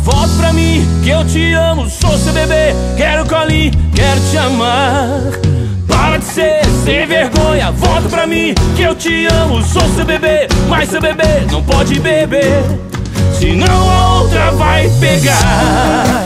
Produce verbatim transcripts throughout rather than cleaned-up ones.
volta pra mim, que eu te amo, sou seu bebê. Quero colinho, quero te amar. Para de ser sem vergonha, volta pra mim, que eu te amo, sou seu bebê. Mas seu bebê não pode beber, senão a outra vai pegar.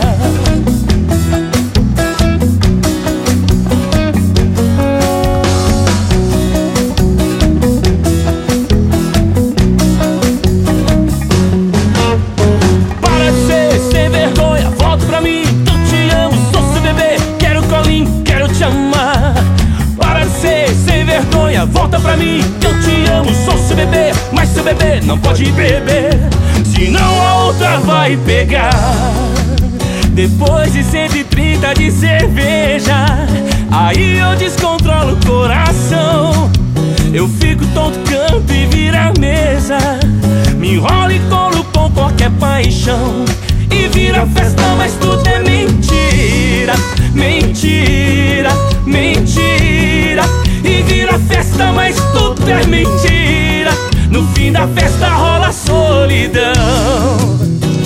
Para de ser sem vergonha, volta pra mim, que eu te amo, sou seu bebê. Quero colinho, quero te amar. Para de ser sem vergonha, volta pra mim, que eu te amo, sou seu bebê. Mas seu bebê não pode beber, senão a outra vai pegar. Depois de cento e trinta de cerveja, aí eu descontrolo o coração. Eu fico tonto, canto e vira a mesa. Me enrolo e colo com qualquer paixão. E vira festa, mas tudo é mentira. Mentira, mentira. E vira festa, mas tudo é mentira. No fim da festa rola solidão.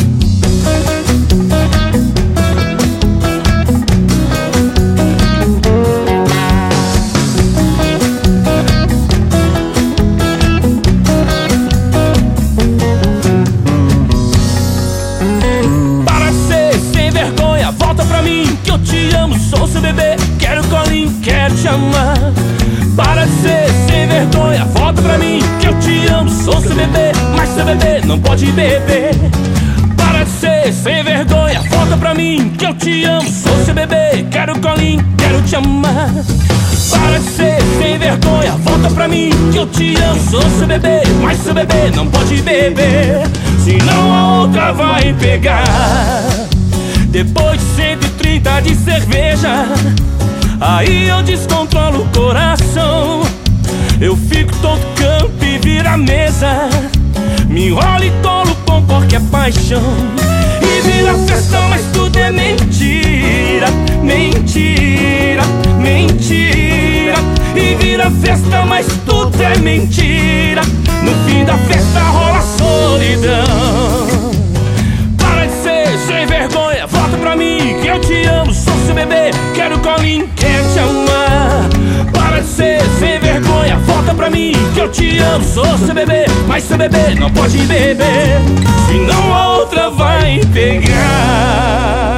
Para ser sem vergonha, volta pra mim, que eu te amo, sou seu bebê. Quero colinho, quero te amar. Para de ser sem vergonha, volta pra mim, que eu te amo, sou seu bebê. Mas seu bebê não pode beber. Para de ser sem vergonha, volta pra mim, que eu te amo, sou seu bebê. Quero colinho, quero te amar. Para de ser sem vergonha, volta pra mim, que eu te amo, sou seu bebê. Mas seu bebê não pode beber, senão a outra vai pegar. Depois de cento e trinta de cerveja, aí eu descontrolo o coração. Eu fico todo canto e vira a mesa. Me enrolo e colo com qualquer paixão. E vira festa, mas tudo é mentira. Mentira, mentira. E vira festa, mas tudo é mentira. No fim da festa rola solidão. Para de ser sem vergonha, volta pra mim, que eu te amo, sou seu bebê. Quero colinho, quero te amar. Para de ser sem vergonha, volta pra mim, que eu te amo, sou seu bebê. Mas seu bebê não pode beber, senão a outra vai pegar.